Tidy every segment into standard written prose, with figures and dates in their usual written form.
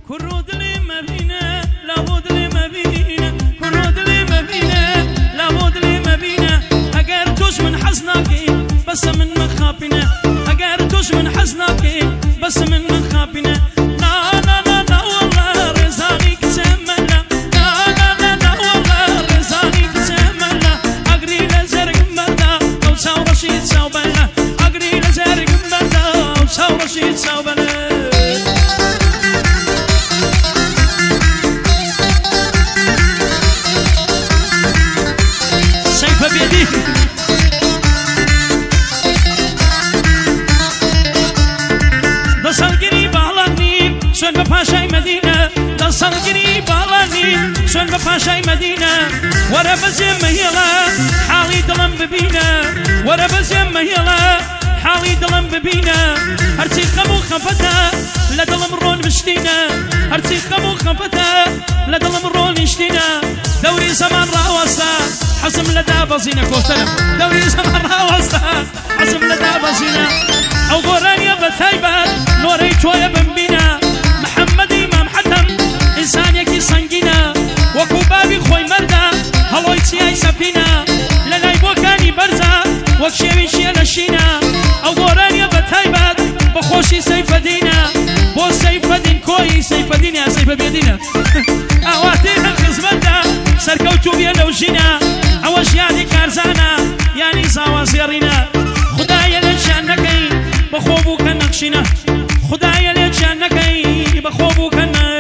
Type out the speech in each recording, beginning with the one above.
كرود لي مبينة لابد لي مبينة كرود لي مبينة لابد لي مبينة أقرتوش من حزنك بس من مخابنا أقرتوش من حزنك بس من مخابنا لا لا لا لا والله رزاني كتمنا لا لا لا لا والله رزاني كتمنا أقري لزرق مبدا أو ساو رشيد ساو بنا أقري لزرق مبدا أو ساو رشيد ساو بنا شون بپاشای مدینه دستان گری بالانی شون بپاشای مدینه ورا بزم مهلا حالی دلم ببینه ورا بزم مهلا حالی دلم ببینه هرچی خمو خفته لدلم رون بشتینه هرچی خمو خفته لدلم رون بشتینه دوري زمان راوسته حزم لدا بزینه کوتنم دوري زمان راوسته حزم لدا بزینه او قرانيا بتايبات نوري تويا بنبينا محمد إمام حتم إنسان يكي سنجينا وكو بابي خوي مردا هلوي تياي سفينة للاي بوكاني برزا وكشيوي شيا نشينا أو قرانيا بتايبات بخوشي سيف دينا بو سيف دين كوي سيف دين يا سيف بيدينا أواتينا خزمتا سركوتو بيا لو جينا أوش يعني كارزانا يعني زوازيرينا خدايا لنشانكي بخوبو كنقشنا خدايا لنشانكي بخوبو كنا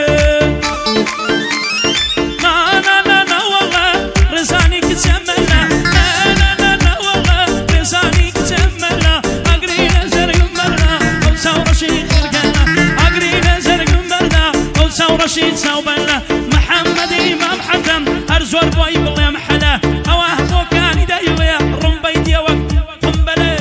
لا لا لا لا والله رزاني كتملا لا لا لا لا والله رزاني كتملا أقري نزرق مرة أو ساو رشيد خرقنا أقري نزرق مرة أو ساو رشيد ساوبنا محمد إمام حتم أرزور بوي بغيا محلا أواه بوكاني دايويا رمبي ديوك قنبلة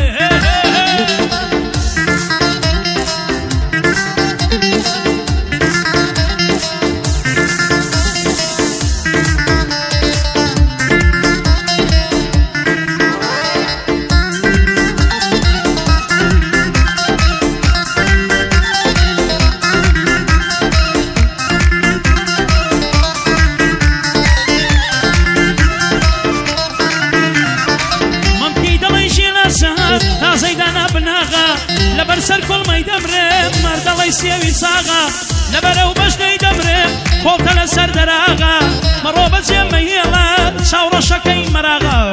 لبرسر كل ما يدمره مرد الله يسيوي صاغا لبرو بشنا يدمره قولت لسر دراغا مروبة زيما يلا شاور شكي مراغا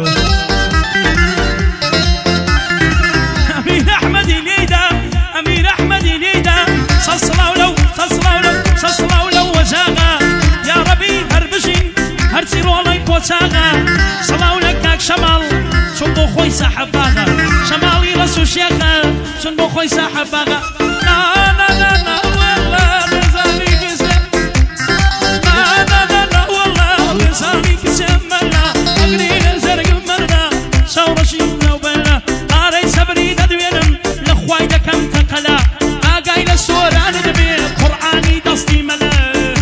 أمين أحمد ليدا أمين أحمد ليدا صلصلاو لو صلصلاو لو صلصلاو لو وزاغا يا ربي هربشين هرسيرو الله يكوتاغا صلاو لك شمال شن بو خوي صاحب باغا شمالي رسو شيخا شن بو خوي صاحب باغا لا لا لا لا والله رزاني كسم لا لا لا لا والله رزاني كسم ملا أقري نزرق المرنا شورشي نوبلا قاري سبري ددوينم لخواي دكم تقلا آقاي لسوران دبي قرآني دستي ملا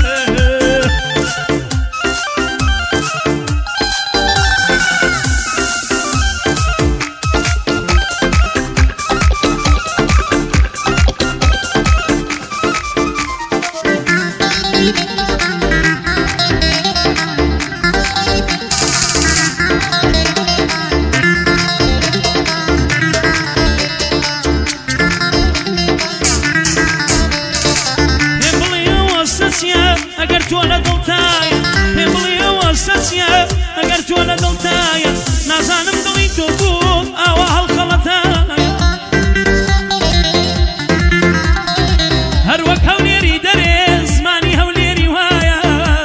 أقرت ولا دلتايا نازانم دلي توبون أو هالخلطايا هروك هوليري دري زماني هوليري وهايا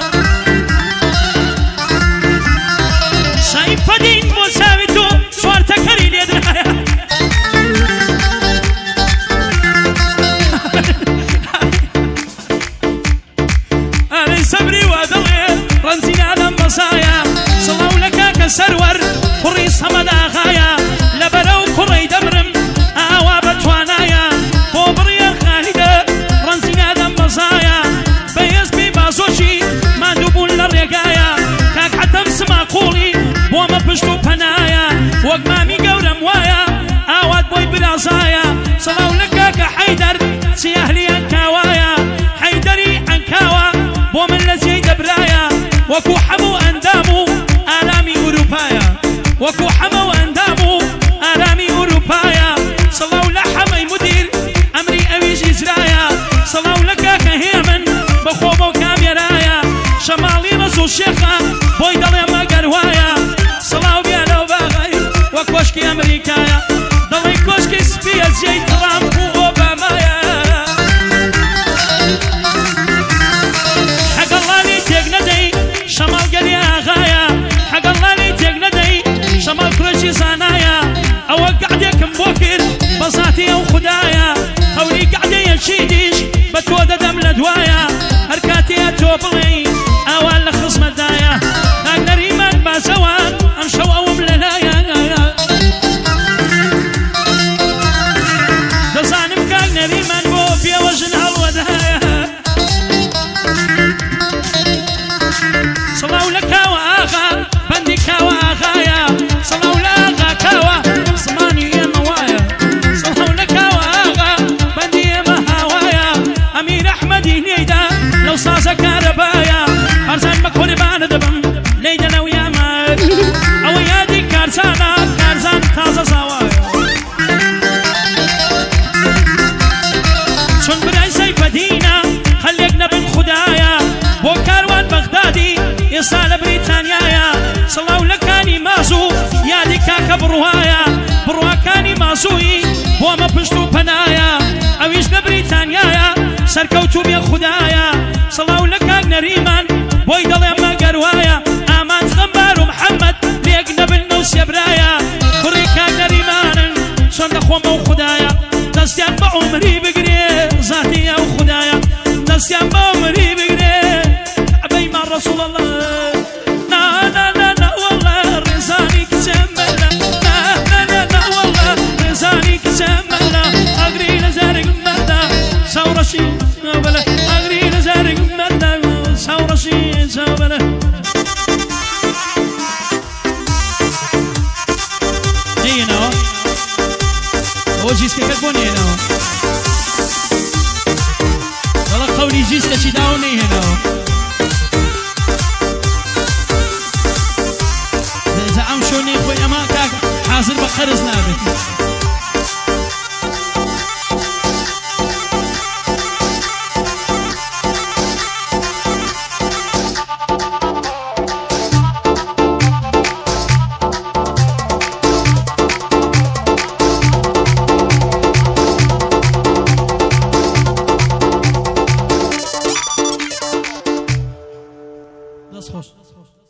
سايب فدين مساويتو شوارتا كري ليدرايا أنا صبري وادلي رنزينا دم بصايا سرور قريص وایە هەر کاتێ تۆ بڵێ ئاوان لە خزمەتدایە کاک نەریمان بازەوان ئەم شەو ئەوم لەلایە دەزانم کاک نەریمان بۆ پێوەژن هەڵوەدایە سڵاو لە کاوە ئاغا بەندی کاوە ئاغایە سڵاو لە ئاغا کاوە سمانی ئێمە وایە سڵاو لە کاوە ئاغا بەندی ئێمە هاوایە ئەمیر ئەحمەدی لێیدا لەو سازە کارەبایە هەرزان بە قوربانە دەبم لێیدە لەو یامە ئەوە یادی کارزانە کارزان تازە زاوایە چون برای سەیفەدینە خەلێک نەبن خودایە بۆ کاروان بەغدادی ئێستا لە بریتانیایە سڵاو لەکانی مازوو یادی کاکە بڕوایە بڕواکانی مازووی بۆمە پشت و پەنایە ئەویش لە بریتانیایە سەرکەوتوو بێ خودایە سڵاو لە کاک نەریمان بۆی دەڵێ مەگەروایە ئامان غەمبار و محەممەد لێک نەبن نەو سێبرایە کوڕی کاک نەریمانن چۆن دەخۆمە و خودایە دەستیان بە عومری بگرێ ذاتی ئەو خودایە دەستیان بە عومری بگرێ عبەی ما ڕەسوڵ الله نا نا نا نا والله ڕێزانی کچەم مەلە نا نا نا نا والله ڕێزانی کچەم مەلە ئەگری لە زارێک مەلە ساوڕەشی بەلە ئەگری لە زارێک مەلە ساوڕەشی بەلە نێنەوە ئەوە جیسکەکەت بۆ نێنەوە دەڵە قەولی جیسکەچی داوە نەیهێنەوە ئەم شوێنەی خۆی ئەمە کاک حازر بە قەرز نابێت دەست خۆش